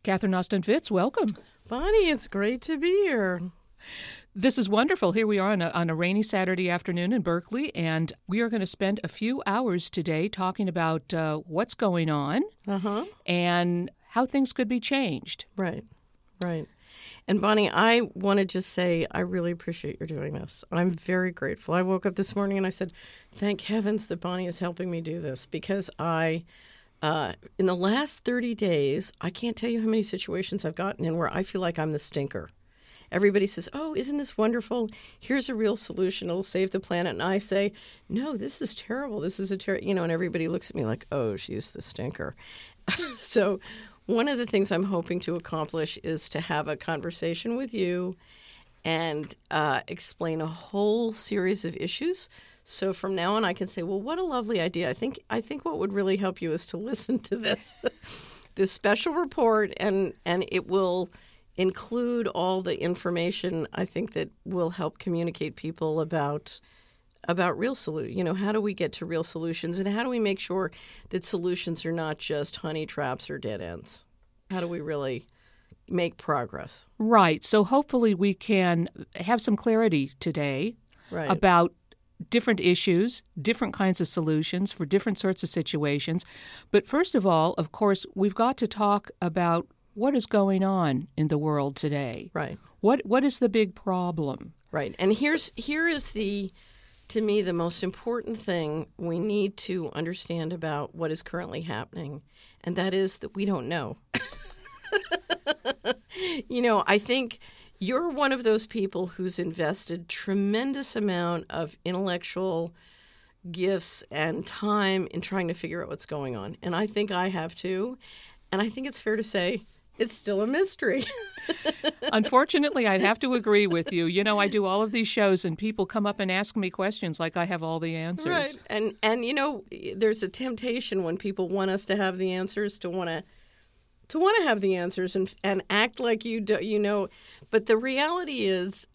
Catherine Austin-Fitts, welcome. Bonnie, it's great to be here. This is wonderful. Here we are on a rainy Saturday afternoon in Berkeley, and we are going to spend a few hours today talking about what's going on and how things could be changed. Right. And Bonnie, I want to just say I really appreciate your doing this. I'm very grateful. I woke up this morning and I said, thank heavens that Bonnie is helping me do this, because in the last 30 days, I can't tell you how many situations I've gotten in where I feel like I'm the stinker. Everybody says, oh, isn't this wonderful? Here's a real solution. It'll save the planet. And I say, no, this is terrible. This is and everybody looks at me like, oh, she's the stinker. So one of the things I'm hoping to accomplish is to have a conversation with you and explain a whole series of issues. So from now on, I can say, well, what a lovely idea. I think what would really help you is to listen to this special report, and it will include all the information I think that will help communicate people about real solutions. How do we get to real solutions, and how do we make sure that solutions are not just honey traps or dead ends? How do we really make progress? Right. So hopefully we can have some clarity today about different issues, different kinds of solutions for different sorts of situations. But first of all, of course, we've got to talk about what is going on in the world today. Right. What is the big problem? Right. And here is to me, the most important thing we need to understand about what is currently happening, and that is that we don't know. I think you're one of those people who's invested tremendous amount of intellectual gifts and time in trying to figure out what's going on. And I think I have too. And I think it's fair to say it's still a mystery. Unfortunately, I have to agree with you. I do all of these shows and people come up and ask me questions like I have all the answers. Right. And there's a temptation when people want us to have the answers to want to have the answers and act like you do, But the reality is,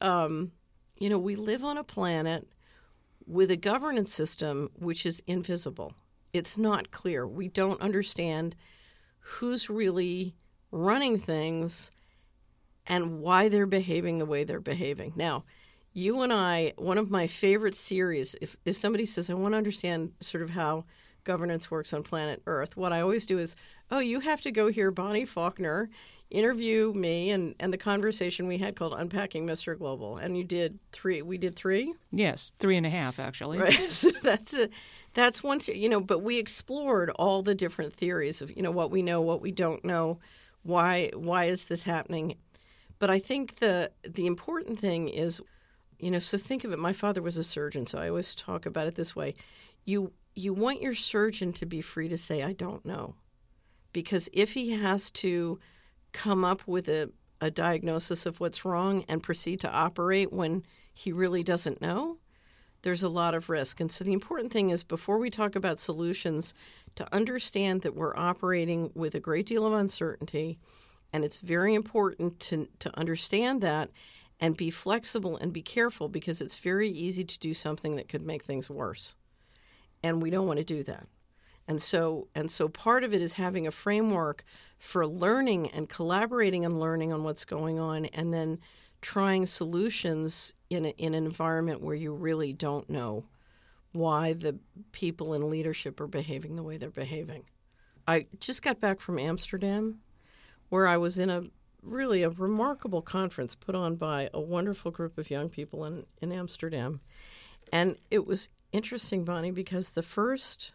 we live on a planet with a governance system which is invisible. It's not clear. We don't understand who's really running things and why they're behaving the way they're behaving. Now, you and I, one of my favorite series, if somebody says, I want to understand sort of how governance works on planet Earth, what I always do is, you have to go hear Bonnie Faulkner interview me and the conversation we had called Unpacking Mr. Global. And you did 3. We did 3? Yes, 3.5, actually. Right. So that's one, but we explored all the different theories of, what we know, what we don't know, why is this happening. But I think the important thing is, so think of it. My father was a surgeon, so I always talk about it this way. You want your surgeon to be free to say, I don't know. Because if he has to come up with a diagnosis of what's wrong and proceed to operate when he really doesn't know, there's a lot of risk. And so the important thing is, before we talk about solutions, to understand that we're operating with a great deal of uncertainty. And it's very important to understand that and be flexible and be careful, because it's very easy to do something that could make things worse. And we don't want to do that. And so part of it is having a framework for learning and collaborating and learning on what's going on, and then trying solutions in an environment where you really don't know why the people in leadership are behaving the way they're behaving. I just got back from Amsterdam, where I was in a remarkable conference put on by a wonderful group of young people in Amsterdam. And it was interesting, Bonnie, because the first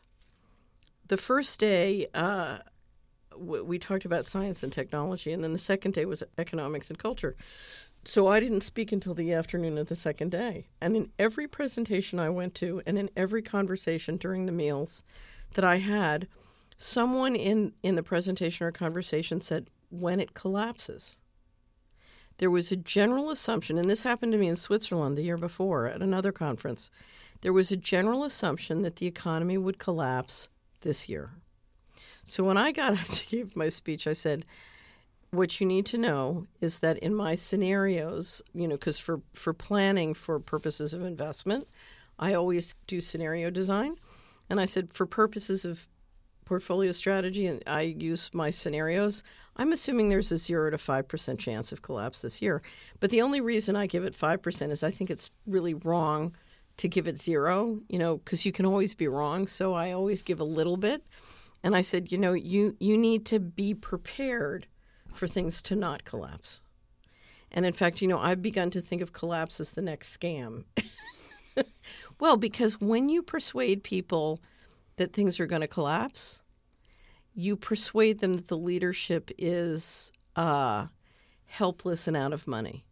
day we talked about science and technology, and then the second day was economics and culture. So I didn't speak until the afternoon of the second day. And in every presentation I went to, and in every conversation during the meals that I had, someone in the presentation or conversation said, when it collapses. There was a general assumption, and this happened to me in Switzerland the year before at another conference. There was a general assumption that the economy would collapse this year. So when I got up to give my speech, I said, what you need to know is that in my scenarios, because for planning for purposes of investment, I always do scenario design. And I said, for purposes of portfolio strategy, and I use my scenarios, I'm assuming there's a 0 to 5% chance of collapse this year. But the only reason I give it 5% is I think it's really wrong to give it 0, because you can always be wrong. So I always give a little bit. And I said, you need to be prepared for things to not collapse. And in fact, I've begun to think of collapse as the next scam. Well, because when you persuade people that things are going to collapse, you persuade them that the leadership is helpless and out of money.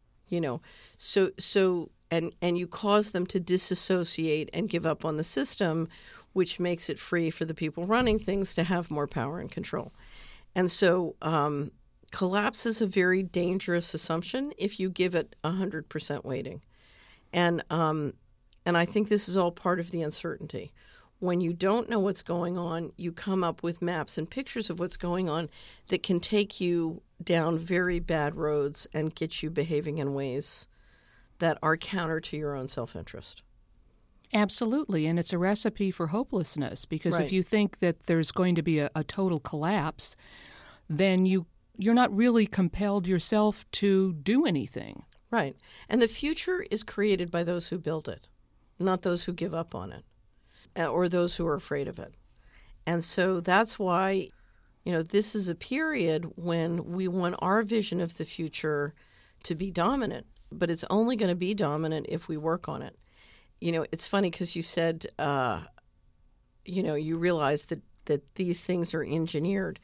So and you cause them to disassociate and give up on the system, which makes it free for the people running things to have more power and control. And so collapse is a very dangerous assumption if you give it 100% weighting. And I think this is all part of the uncertainty. When you don't know what's going on, you come up with maps and pictures of what's going on that can take you down very bad roads and get you behaving in ways that are counter to your own self-interest. Absolutely, and it's a recipe for hopelessness, because Right. if you think that there's going to be a total collapse, then you're not really compelled yourself to do anything. Right. And the future is created by those who build it, not those who give up on it or those who are afraid of it. And so that's why, this is a period when we want our vision of the future to be dominant, but it's only going to be dominant if we work on it. It's funny because you said, you realize that these things are engineered.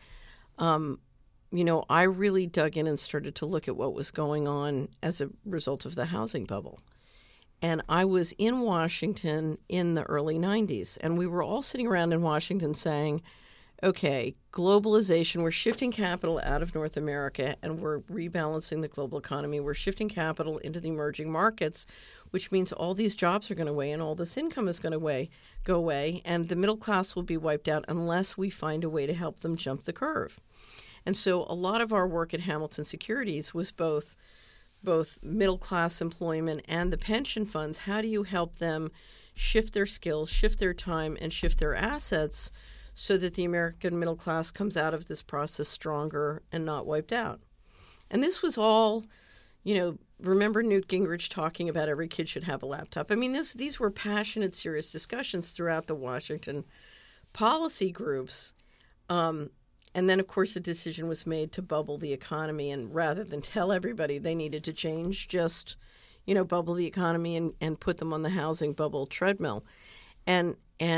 I really dug in and started to look at what was going on as a result of the housing bubble. And I was in Washington in the early 90s, and we were all sitting around in Washington saying, okay, globalization, we're shifting capital out of North America and we're rebalancing the global economy. We're shifting capital into the emerging markets, which means all these jobs are going away and all this income is going to go away, and the middle class will be wiped out unless we find a way to help them jump the curve. And so a lot of our work at Hamilton Securities was both middle-class employment and the pension funds. How do you help them shift their skills, shift their time, and shift their assets so that the American middle class comes out of this process stronger and not wiped out? And this was all, remember Newt Gingrich talking about every kid should have a laptop. I mean, these were passionate, serious discussions throughout the Washington policy groups. And then, of course, a decision was made to bubble the economy. And rather than tell everybody they needed to change, just, bubble the economy and put them on the housing bubble treadmill. And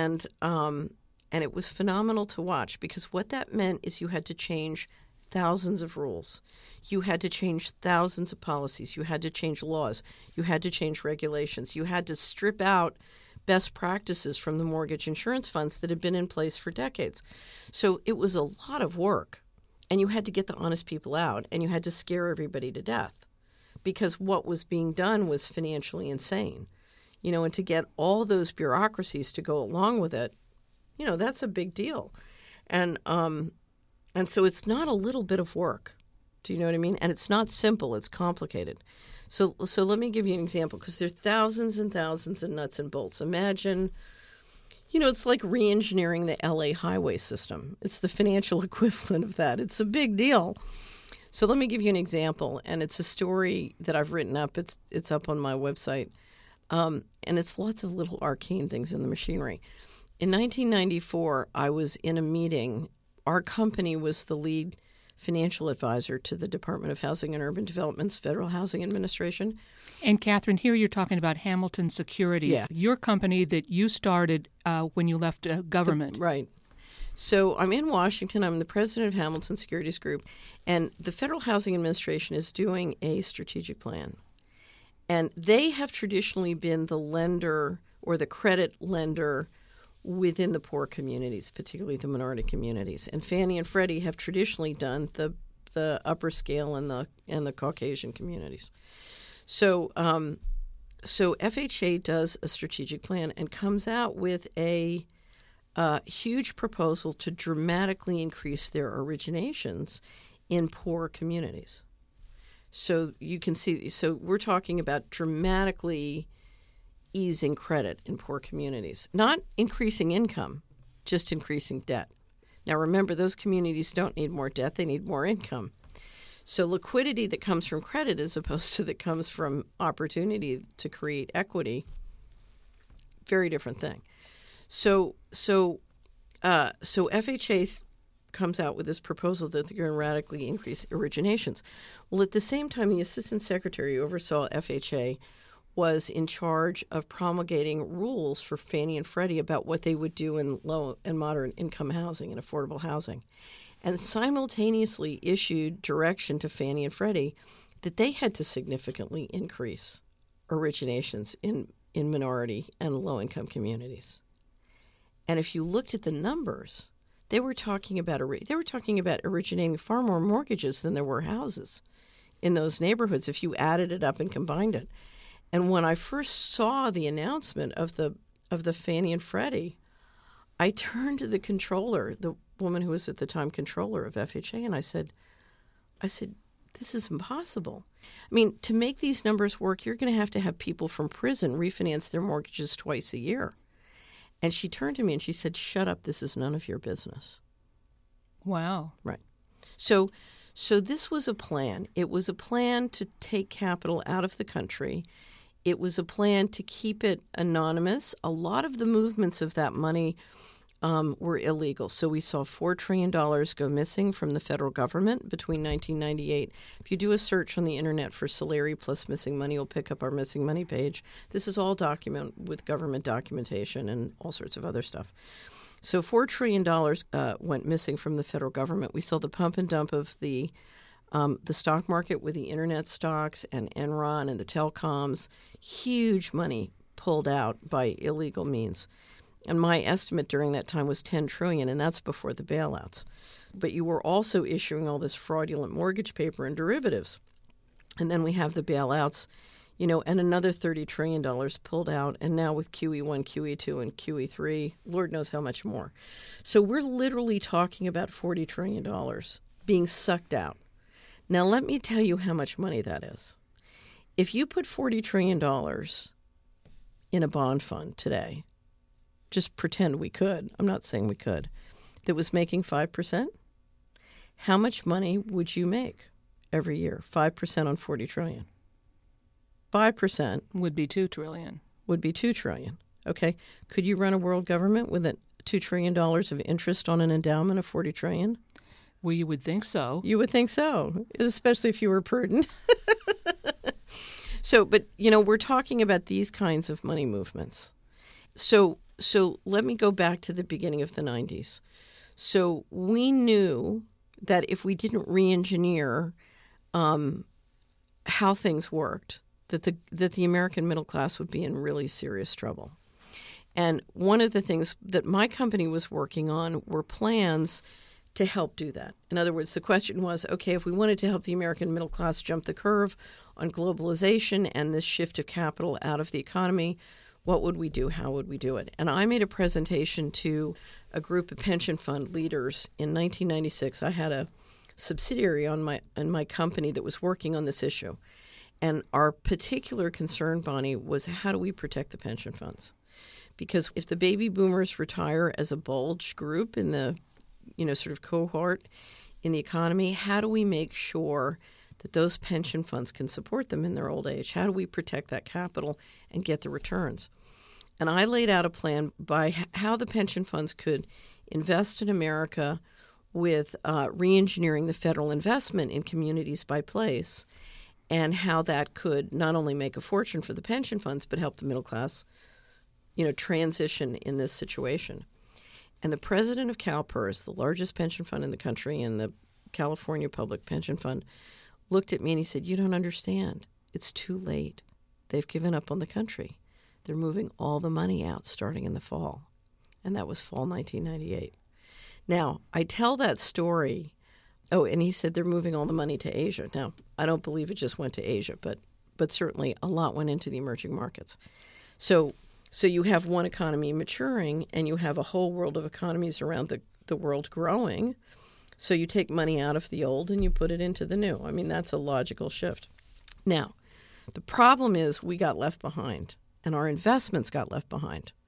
it was phenomenal to watch, because what that meant is you had to change thousands of rules. You had to change thousands of policies. You had to change laws. You had to change regulations. You had to strip out best practices from the mortgage insurance funds that had been in place for decades. So it was a lot of work, and you had to get the honest people out, and you had to scare everybody to death, because what was being done was financially insane. And to get all those bureaucracies to go along with it, that's a big deal. And so it's not a little bit of work. Do you know what I mean? And it's not simple. It's complicated. So let me give you an example, because there are thousands and thousands of nuts and bolts. Imagine, it's like re-engineering the LA highway system. It's the financial equivalent of that. It's a big deal. So let me give you an example, and it's a story that I've written up. It's up on my website, and it's lots of little arcane things in the machinery. In 1994, I was in a meeting. Our company was the lead financial advisor to the Department of Housing and Urban Development's Federal Housing Administration. And Catherine, here you're talking about Hamilton Securities, Yeah. your company that you started when you left government. Right. So I'm in Washington. I'm the president of Hamilton Securities Group, and the Federal Housing Administration is doing a strategic plan. And they have traditionally been the lender or the credit lender within the poor communities, particularly the minority communities. And Fannie and Freddie have traditionally done the upper scale and the Caucasian communities. So FHA does a strategic plan and comes out with a huge proposal to dramatically increase their originations in poor communities. So you can see, so we're talking about dramatically easing credit in poor communities, not increasing income, just increasing debt. Now, remember, those communities don't need more debt. They need more income. So liquidity that comes from credit as opposed to that comes from opportunity to create equity, very different thing. So FHA comes out with this proposal that they're going to radically increase originations. Well, at the same time, the assistant secretary who oversaw FHA was in charge of promulgating rules for Fannie and Freddie about what they would do in low and moderate income housing and affordable housing, and simultaneously issued direction to Fannie and Freddie that they had to significantly increase originations in minority and low-income communities. And if you looked at the numbers, they were talking about originating far more mortgages than there were houses in those neighborhoods if you added it up and combined it. And when I first saw the announcement of the Fannie and Freddie, I turned to the controller, the woman who was at the time controller of FHA, and I said, this is impossible. I mean, to make these numbers work, you're going to have people from prison refinance their mortgages twice a year. And she turned to me and she said, shut up, this is none of your business. Wow. Right. So this was a plan. It was a plan to take capital out of the country. It was a plan to keep it anonymous. A lot of the movements of that money were illegal. So we saw $4 trillion go missing from the federal government between 1998. If you do a search on the internet for Solari plus missing money, you'll pick up our missing money page. This is all document with government documentation and all sorts of other stuff. So $4 trillion went missing from the federal government. We saw the pump and dump of the stock market with the internet stocks and Enron and the telecoms. Huge money pulled out by illegal means. And my estimate during that time was $10 trillion, and that's before the bailouts. But you were also issuing all this fraudulent mortgage paper and derivatives. And then we have the bailouts, and another $30 trillion pulled out. And now with QE1, QE2, and QE3, Lord knows how much more. So we're literally talking about $40 trillion being sucked out. Now, let me tell you how much money that is. If you put $40 trillion in a bond fund today, just pretend we could, I'm not saying we could, that was making 5%, how much money would you make every year? 5% on $40 trillion. 5% would be $2 trillion. Would be $2 trillion. Okay. Could you run a world government with $2 trillion of interest on an endowment of $40 trillion? Well, you would think so. You would think so, especially if you were prudent. But we're talking about these kinds of money movements. So let me go back to the beginning of the 90s. So we knew that if we didn't re-engineer how things worked, that the American middle class would be in really serious trouble. And one of the things that my company was working on were plans to help do that. In other words, the question was, okay, if we wanted to help the American middle class jump the curve on globalization and this shift of capital out of the economy, what would we do? How would we do it? And I made a presentation to a group of pension fund leaders in 1996. I had a subsidiary in my company that was working on this issue. And our particular concern, Bonnie, was how do we protect the pension funds? Because if the baby boomers retire as a bulge group in the sort of cohort in the economy, how do we make sure that those pension funds can support them in their old age? How do we protect that capital and get the returns? And I laid out a plan by how the pension funds could invest in America with re-engineering the federal investment in communities by place, and how that could not only make a fortune for the pension funds, but help the middle class, transition in this situation. And the president of CalPERS, the largest pension fund in the country and the California Public Pension Fund, looked at me and he said, "You don't understand. It's too late. They've given up on the country. They're moving all the money out starting in the fall." And that was fall 1998. Now, I tell that story. Oh, and he said they're moving all the money to Asia. Now, I don't believe it just went to Asia, but certainly a lot went into the emerging markets. So you have one economy maturing, and you have a whole world of economies around the world growing. So you take money out of the old and you put it into the new. I mean, that's a logical shift. Now, the problem is we got left behind, and our investments got left behind.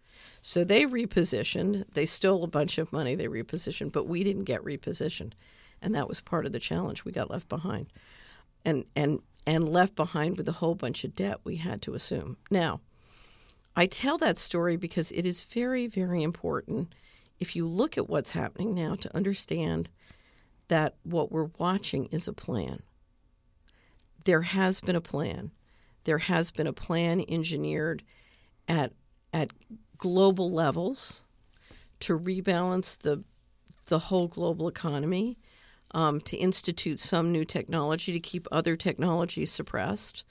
So they repositioned. They stole a bunch of money. They repositioned, but we didn't get repositioned. And that was part of the challenge. We got left behind. And left behind with a whole bunch of debt we had to assume. Now, I tell that story because it is very, very important, if you look at what's happening now, to understand that what we're watching is a plan. There has been a plan. There has been a plan engineered at global levels to rebalance the whole global economy, to institute some new technology, to keep other technologies suppressed,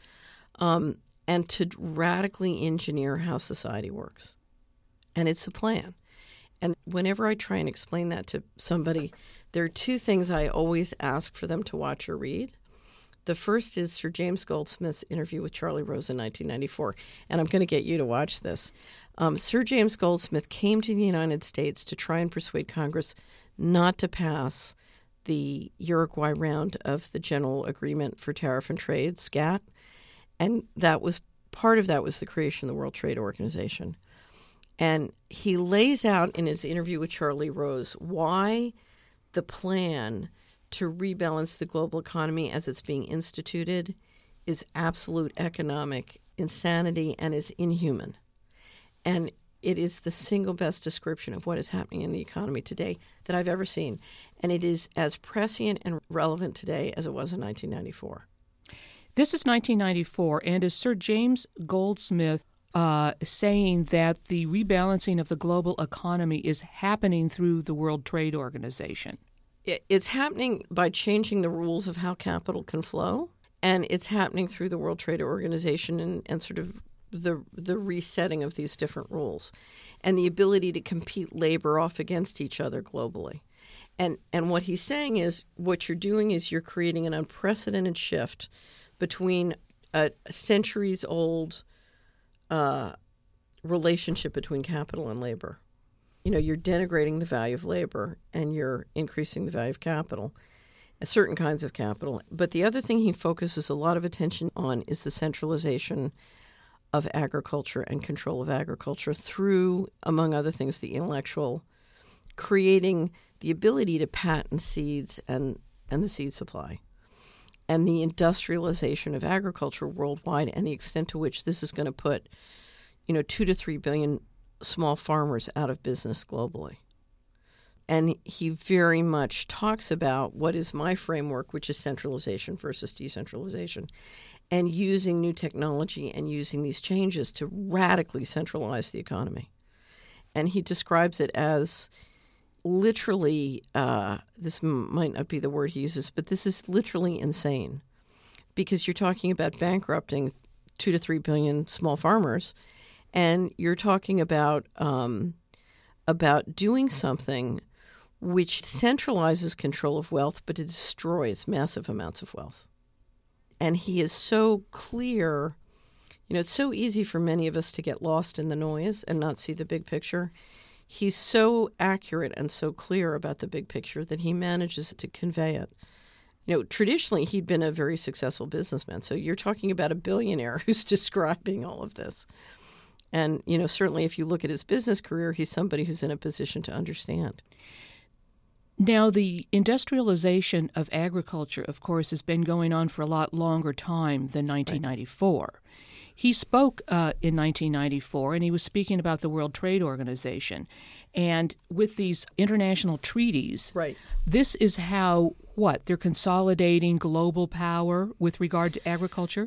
and to radically engineer how society works. And it's a plan. And whenever I try and explain that to somebody, there are two things I always ask for them to watch or read. The first is Sir James Goldsmith's interview with Charlie Rose in 1994, and I'm going to get you to watch this. Sir James Goldsmith came to the United States to try and persuade Congress not to pass the Uruguay round of the General Agreement for Tariff and Trade, SGATT, and part of that was the creation of the World Trade Organization. And he lays out in his interview with Charlie Rose why the plan to rebalance the global economy as it's being instituted is absolute economic insanity and is inhuman. And it is the single best description of what is happening in the economy today that I've ever seen. And it is as prescient and relevant today as it was in 1994. This is 1994, and is Sir James Goldsmith saying that the rebalancing of the global economy is happening through the World Trade Organization? It's happening by changing the rules of how capital can flow, and it's happening through the World Trade Organization and sort of the resetting of these different rules and the ability to compete labor off against each other globally. And what he's saying is what you're doing is you're creating an unprecedented shift between a centuries-old relationship between capital and labor. You're denigrating the value of labor and you're increasing the value of capital, certain kinds of capital. But the other thing he focuses a lot of attention on is the centralization of agriculture and control of agriculture through, among other things, the intellectual, creating the ability to patent seeds and the seed supply, and the industrialization of agriculture worldwide, and the extent to which this is going to put, 2 to 3 billion small farmers out of business globally. And he very much talks about what is my framework, which is centralization versus decentralization, and using new technology and using these changes to radically centralize the economy. And he describes it as literally, this might not be the word he uses, but this is literally insane, because you're talking about bankrupting 2 to 3 billion small farmers, and you're talking about doing something which centralizes control of wealth, but it destroys massive amounts of wealth. And he is so clear. It's so easy for many of us to get lost in the noise and not see the big picture. He's so accurate and so clear about the big picture that he manages to convey it. Traditionally, he'd been a very successful businessman. So you're talking about a billionaire who's describing all of this. And, certainly if you look at his business career, he's somebody who's in a position to understand. Now, the industrialization of agriculture, of course, has been going on for a lot longer time than 1994. Right. He spoke in 1994, and he was speaking about the World Trade Organization. And with these international treaties, right, this is how, they're consolidating global power with regard to agriculture?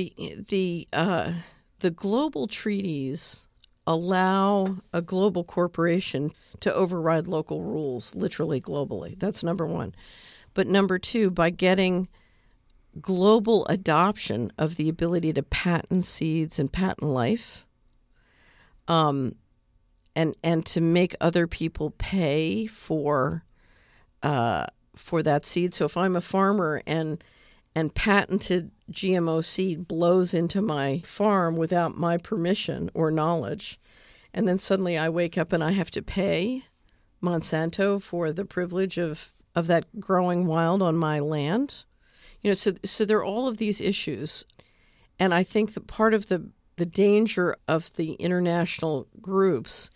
The global treaties allow a global corporation to override local rules, literally globally. That's number one. But number two, by getting global adoption of the ability to patent seeds and patent life, and to make other people pay for that seed. So if I'm a farmer and patented GMO seed blows into my farm without my permission or knowledge, and then suddenly I wake up and I have to pay Monsanto for the privilege of that growing wild on my land. So there are all of these issues. And I think that part of the danger of the international groups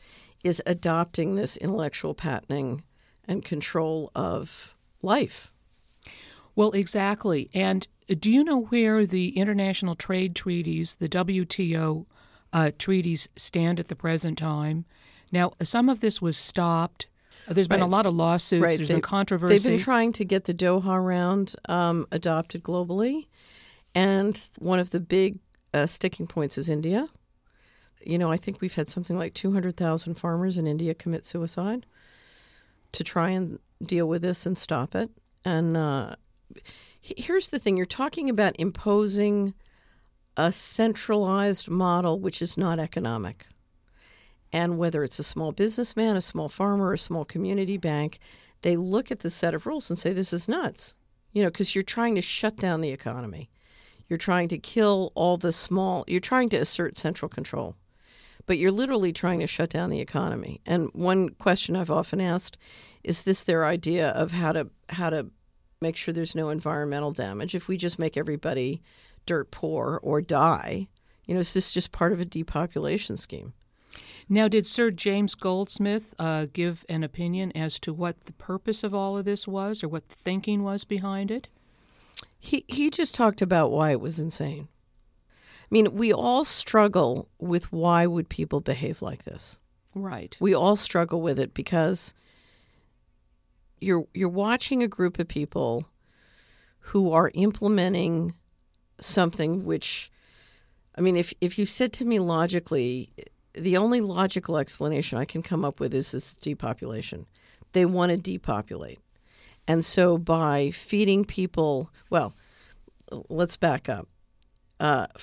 is adopting this intellectual patenting and control of life. Well, exactly. And do you know where the international trade treaties, the WTO treaties, stand at the present time? Now, some of this was stopped. There's been a lot of lawsuits. There's been controversy. They've been trying to get the Doha round adopted globally. And one of the big sticking points is India. I think we've had something like 200,000 farmers in India commit suicide to try and deal with this and stop it. And here's the thing. You're talking about imposing a centralized model which is not economic. And whether it's a small businessman, a small farmer, a small community bank, they look at the set of rules and say, this is nuts. Because you're trying to shut down the economy. You're trying to kill all the small, you're trying to assert central control. But you're literally trying to shut down the economy. And one question I've often asked, is this their idea of how to make sure there's no environmental damage? If we just make everybody dirt poor or die, is this just part of a depopulation scheme? Now, did Sir James Goldsmith give an opinion as to what the purpose of all of this was or what the thinking was behind it? He just talked about why it was insane. I mean, we all struggle with why would people behave like this. Right. We all struggle with it because you're watching a group of people who are implementing something which, I mean, if you said to me logically, the only logical explanation I can come up with is this depopulation. They want to depopulate. And so by feeding people, well, let's back up.